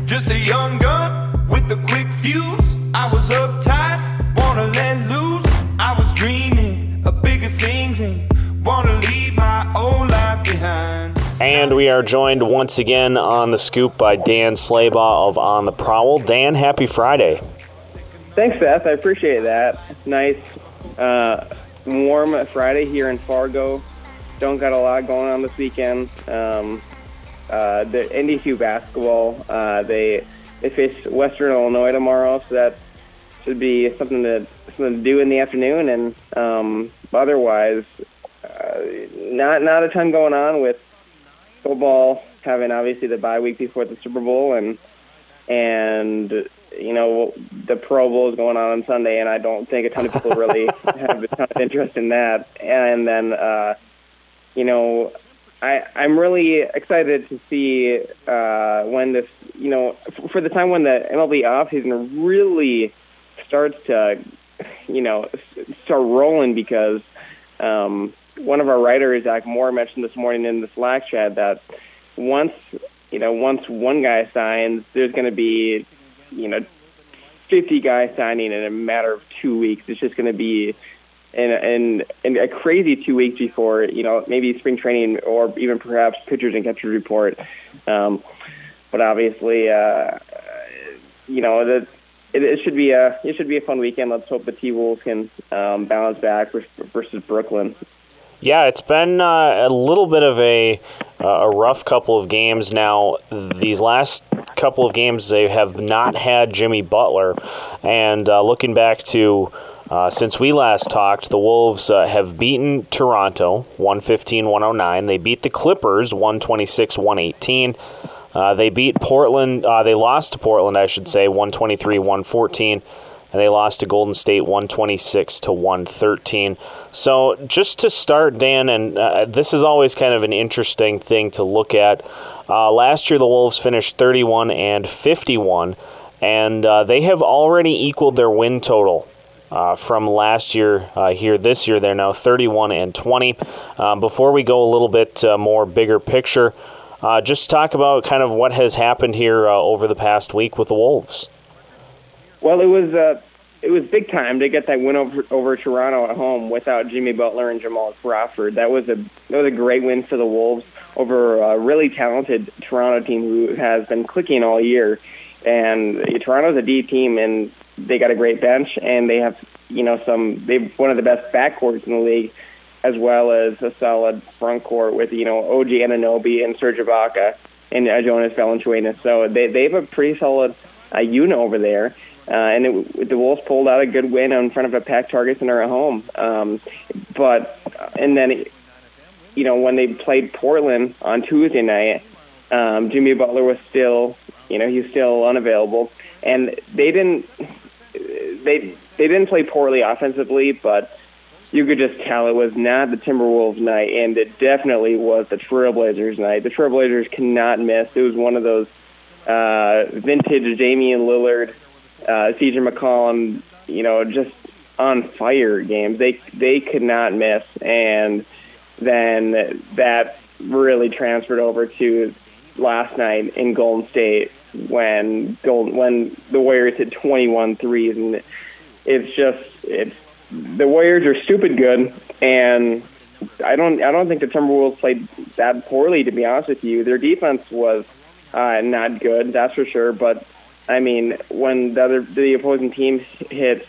Just a young gun with a quick fuse. I was uptight, wanna let loose. I was dreaming of bigger things and wanna leave my old life behind. And we are joined once again on the scoop by Dan Slaybaugh of On the Prowl. Dan, happy Friday. Thanks, Seth. I appreciate that. Nice, warm Friday here in Fargo. Don't got a lot going on this weekend. The NDSU basketball, they face Western Illinois tomorrow, so that should be something to do in the afternoon. And otherwise, not a ton going on with football having obviously the bye week before the Super Bowl, and you know, the Pro Bowl is going on Sunday, and I don't think a ton of people really have a ton of interest in that. And then, you know, I'm really excited to see when this, you know, for the time when the MLB offseason really starts to, you know, start rolling, because one of our writers, Zach Moore, mentioned this morning in the Slack chat that once one guy signs, there's going to be, 50 guys signing in a matter of 2 weeks. It's just going to be in a crazy 2 weeks before, maybe spring training or even perhaps pitchers and catchers report. But obviously, it should be a fun weekend. Let's hope the T-Wolves can bounce back versus Brooklyn. Yeah, it's been a little bit of a rough couple of games now. These last couple of games, they have not had Jimmy Butler. And looking back to since we last talked, the Wolves have beaten Toronto 115-109. They beat the Clippers 126-118. They beat Portland. They lost to Portland, I should say, 123-114. And they lost to Golden State 126-113. So just to start, Dan, and this is always kind of an interesting thing to look at. Last year, the Wolves finished 31-51, and they have already equaled their win total from last year. This year, they're now 31-20. Before we go a little bit more bigger picture, just talk about kind of what has happened here over the past week with the Wolves. Well, it was big time to get that win over Toronto at home without Jimmy Butler and Jamal Crawford. That was a great win for the Wolves over a really talented Toronto team who has been clicking all year. And Toronto's a D team, and they got a great bench, and they have they've one of the best backcourts in the league, as well as a solid front court with OG Anunoby and Serge Ibaka and Jonas Valanciunas. So they have a pretty solid unit over there. And the Wolves pulled out a good win in front of a packed Target Center at home. And then, when they played Portland on Tuesday night, Jimmy Butler was still, he's still unavailable, and they didn't play poorly offensively, but you could just tell it was not the Timberwolves night, and it definitely was the Trailblazers night. The Trailblazers cannot miss. It was one of those vintage Damian Lillard, CJ McCollum, just on fire games. They could not miss, and then that really transferred over to last night in Golden State when the Warriors hit 21 threes, and the Warriors are stupid good, and I don't think the Timberwolves played that poorly, to be honest with you. Their defense was not good, that's for sure, but I mean, when the opposing team hits,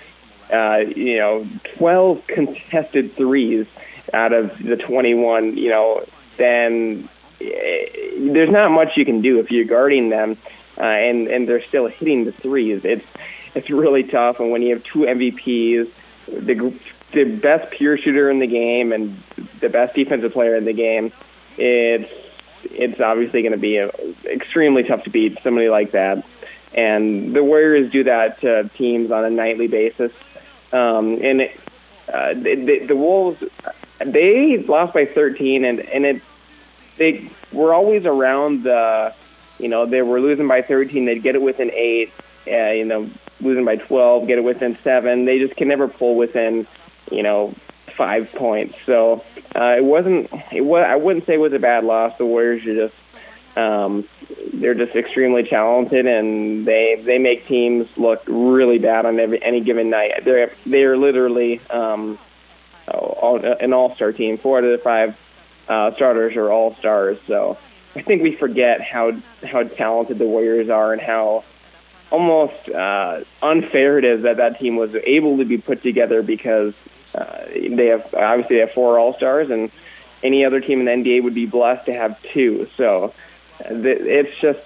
12 contested threes out of the 21, then there's not much you can do if you're guarding them, and they're still hitting the threes. It's really tough, and when you have two MVPs, the best pure shooter in the game and the best defensive player in the game, it's obviously going to be extremely tough to beat somebody like that. And the Warriors do that to teams on a nightly basis. The Wolves, they lost by 13, and they were always around the, they were losing by 13, they'd get it within 8, losing by 12, get it within 7. They just can never pull within, 5 points. So I wouldn't say it was a bad loss. The Warriors are just They're just extremely talented, and they make teams look really bad on any given night. They're literally an all-star team. 4 out of the 5 starters are all-stars. So I think we forget how talented the Warriors are and how almost unfair it is that team was able to be put together, because they have 4 all-stars, and any other team in the NBA would be blessed to have 2. So it's just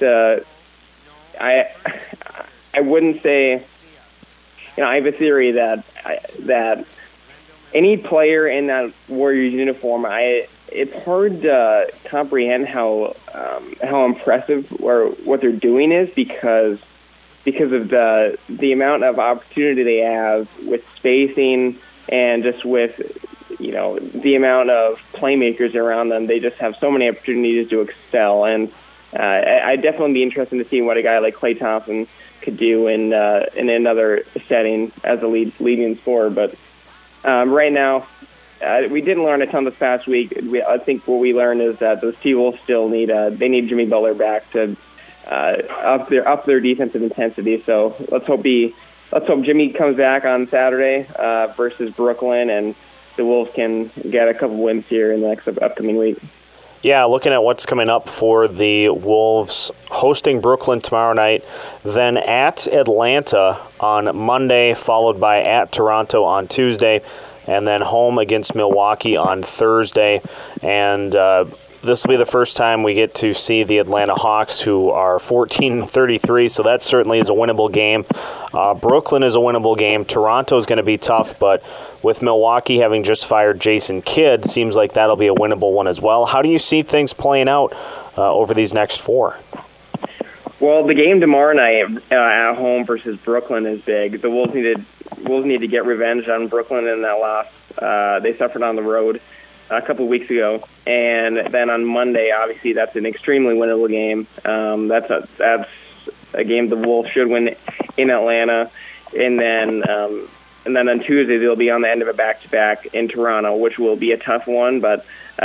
I wouldn't say, I have a theory that any player in that Warriors uniform, it's hard to comprehend how impressive or what they're doing is, because of the amount of opportunity they have with spacing, and just with the amount of playmakers around them. They just have so many opportunities to excel, and I'd definitely be interested to see what a guy like Klay Thompson could do in another setting as a leading scorer. But right now, we didn't learn a ton this past week. I think what we learned is that those T-Wolves still need Jimmy Butler back to up their defensive intensity. So let's hope Jimmy comes back on Saturday versus Brooklyn, and the Wolves can get a couple wins here in the next upcoming week. Yeah, looking at what's coming up for the Wolves, hosting Brooklyn tomorrow night, then at Atlanta on Monday, followed by at Toronto on Tuesday, and then home against Milwaukee on Thursday. And this will be the first time we get to see the Atlanta Hawks, who are 14-33, so that certainly is a winnable game. Brooklyn is a winnable game. Toronto is going to be tough, but with Milwaukee having just fired Jason Kidd, seems like that'll be a winnable one as well. How do you see things playing out over these next 4? Well, the game tomorrow night at home versus Brooklyn is big. The Wolves need to get revenge on Brooklyn in that loss they suffered on the road a couple of weeks ago. And then on Monday, obviously, that's an extremely winnable game. That's a game the Wolves should win in Atlanta. And then on Tuesday, they'll be on the end of a back-to-back in Toronto, which will be a tough one. But,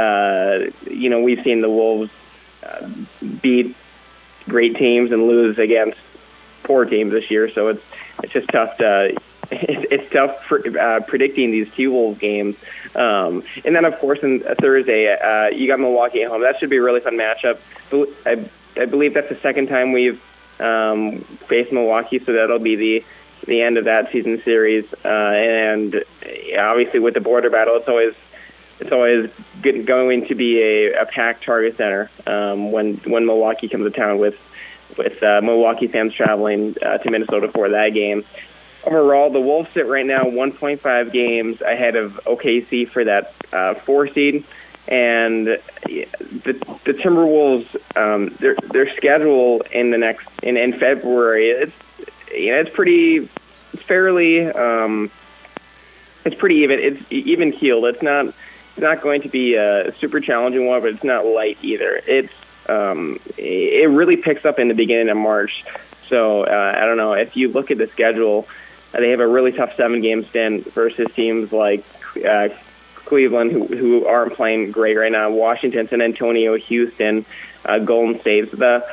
we've seen the Wolves beat great teams and lose against poor teams this year. So it's just tough it's tough predicting these T-Wolves games. And then, of course, on Thursday, you got Milwaukee at home. That should be a really fun matchup. I believe that's the second time we've faced Milwaukee, so that'll be the end of that season series. And obviously, with the border battle, it's always going to be a packed Target Center when Milwaukee comes to town with Milwaukee fans traveling to Minnesota for that game. Overall, the Wolves sit right now 1.5 games ahead of OKC for that 4 seed, and the Timberwolves, their schedule in February, it's pretty even. It's even keeled. It's not going to be a super challenging one, but it's not light either. It really picks up in the beginning of March. So I don't know, if you look at the schedule, they have a really tough 7-game stint versus teams like Cleveland, who aren't playing great right now, Washington, San Antonio, Houston, Golden State. The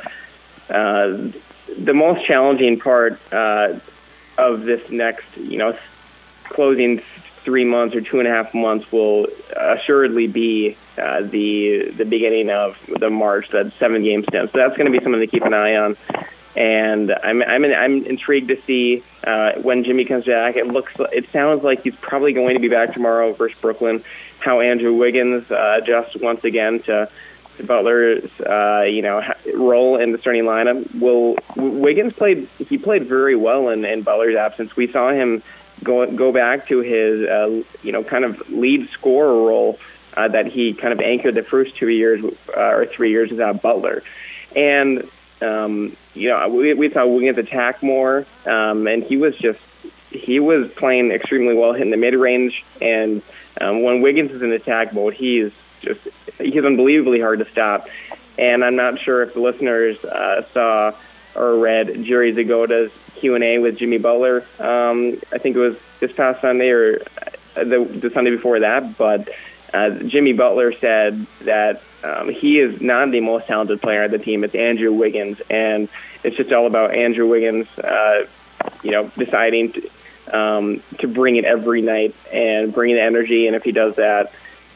most challenging part of this next, closing 3 months or 2.5 months will assuredly be the beginning of the March, that 7-game stint. So that's going to be something to keep an eye on. And I'm intrigued to see when Jimmy comes back. It sounds like he's probably going to be back tomorrow versus Brooklyn. How Andrew Wiggins adjusts once again to Butler's role in the starting lineup. Wiggins played very well in Butler's absence. We saw him go back to his kind of lead scorer role that he kind of anchored the first 2 years or 3 years without Butler. And we saw Wiggins attack more, and he was playing extremely well, hitting the mid-range. And when Wiggins is in attack mode, he's unbelievably hard to stop. And I'm not sure if the listeners saw or read Jerry Zagoda's Q&A with Jimmy Butler. I think it was this past Sunday or the Sunday before that, but Jimmy Butler said that he is not the most talented player on the team. It's Andrew Wiggins, and it's just all about Andrew Wiggins, deciding to bring it every night and bring the energy. And if he does that,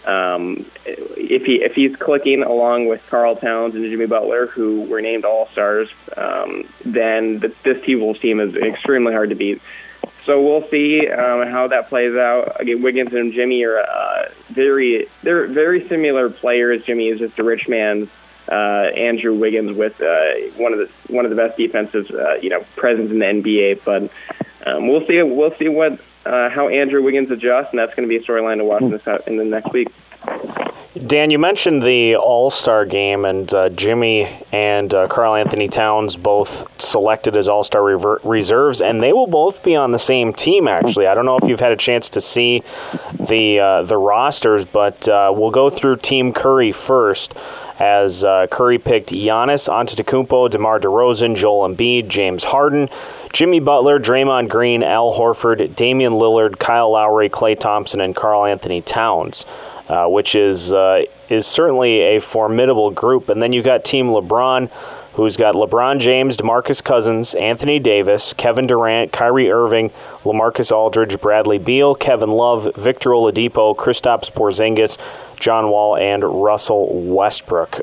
if he's clicking along with Karl Towns and Jimmy Butler, who were named All-Stars, then this T-Wolves team is extremely hard to beat. So we'll see how that plays out. Again, Wiggins and Jimmy are they're very similar players. Jimmy is just a rich man's Andrew Wiggins with one of the best defensive presence in the NBA. But we'll see what how Andrew Wiggins adjusts, and that's going to be a storyline to watch in the next week. Dan, you mentioned the All-Star game, and Jimmy and Karl Anthony Towns both selected as All-Star reserves, and they will both be on the same team, actually. I don't know if you've had a chance to see the rosters, but we'll go through Team Curry first, as Curry picked Giannis Antetokounmpo, DeMar DeRozan, Joel Embiid, James Harden, Jimmy Butler, Draymond Green, Al Horford, Damian Lillard, Kyle Lowry, Klay Thompson, and Karl Anthony Towns. Which is certainly a formidable group. And then you've got Team LeBron, who's got LeBron James, DeMarcus Cousins, Anthony Davis, Kevin Durant, Kyrie Irving, LaMarcus Aldridge, Bradley Beal, Kevin Love, Victor Oladipo, Kristaps Porzingis, John Wall, and Russell Westbrook.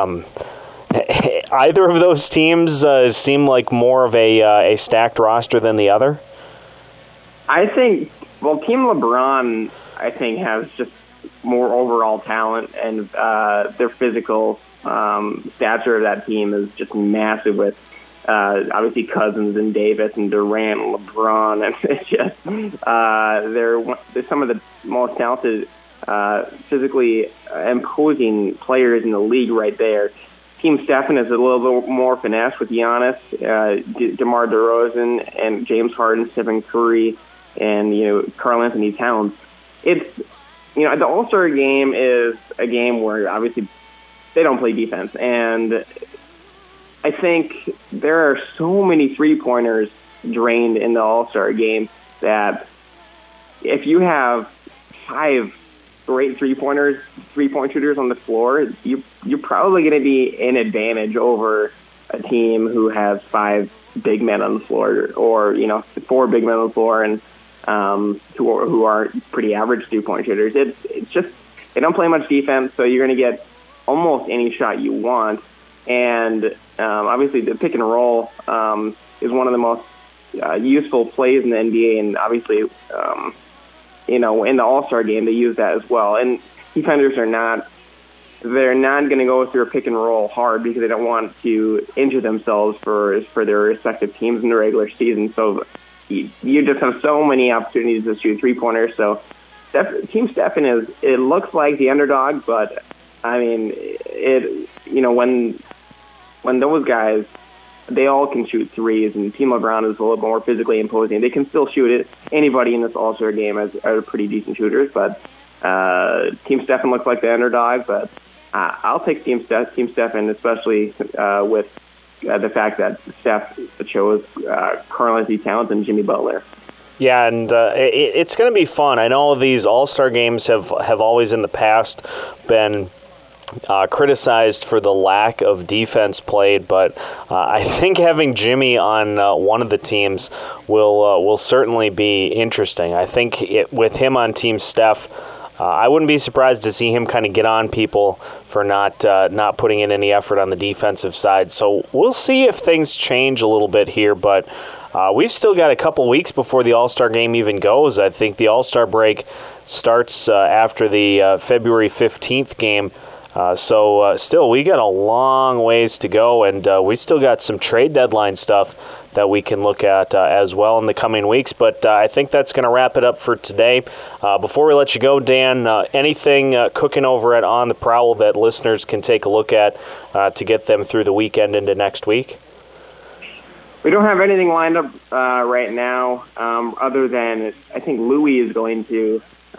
Either of those teams seem like more of a stacked roster than the other? I think, Team LeBron, I think, has just more overall talent, and their physical stature of that team is just massive with obviously Cousins and Davis and Durant and LeBron, and it's just they're some of the most talented, physically imposing players in the league right there. Team Stephen is a little bit more finesse with Giannis, DeMar DeRozan, and James Harden, Stephen Curry, and Karl Anthony Towns. It's the All-Star game is a game where obviously they don't play defense, and I think there are so many three-pointers drained in the All-Star game that if you have 5 great three-point shooters on the floor, you're probably going to be in advantage over a team who has 5 big men on the floor, or 4 big men on the floor, and who are pretty average three-point shooters. It's just they don't play much defense, so you're going to get almost any shot you want. And obviously, the pick and roll is one of the most useful plays in the NBA, and obviously, in the All-Star game, they use that as well. And defenders are not going to go through a pick and roll hard because they don't want to injure themselves for their respective teams in the regular season. So you just have so many opportunities to shoot three-pointers. So Team Stephen it looks like the underdog, but I mean, when those guys, they all can shoot threes, and Team LeBron is a little bit more physically imposing. They can still shoot it. Anybody in this All-Star game are pretty decent shooters, but Team Stephen looks like the underdog. But I'll take Team Stephen, especially with the fact that Steph chose Karl Anthony Towns and Jimmy Butler. Yeah, and it's going to be fun. I know these All-Star games have always in the past been criticized for the lack of defense played, but I think having Jimmy on one of the teams will certainly be interesting. I think with him on Team Steph, I wouldn't be surprised to see him kind of get on people for not putting in any effort on the defensive side. So we'll see if things change a little bit here, but we've still got a couple weeks before the All-Star game even goes. I think the All-Star break starts after the February 15th game. So still, we got a long ways to go, and we still got some trade deadline stuff that we can look at as well in the coming weeks. But I think that's going to wrap it up for today. Before we let you go, Dan, anything cooking over at On the Prowl that listeners can take a look at to get them through the weekend into next week? We don't have anything lined up right now, other than I think Louis is going to.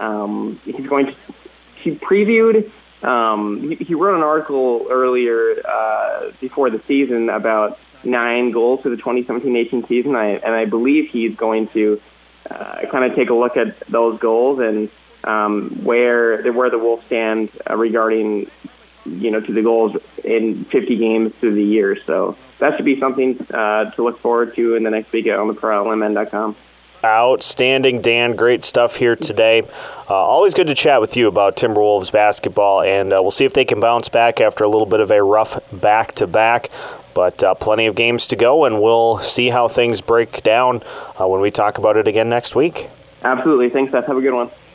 He previewed. He wrote an article earlier before the season about 9 goals for the 2017-18 season, and I believe he's going to kind of take a look at those goals and where the Wolves stand regarding, to the goals in 50 games through the year. So that should be something to look forward to in the next week on theproutlandmen.com. Outstanding, Dan. Great stuff here today. Always good to chat with you about Timberwolves basketball, and we'll see if they can bounce back after a little bit of a rough back-to-back. But plenty of games to go, and we'll see how things break down when we talk about it again next week. Absolutely. Thanks, Seth. Have a good one.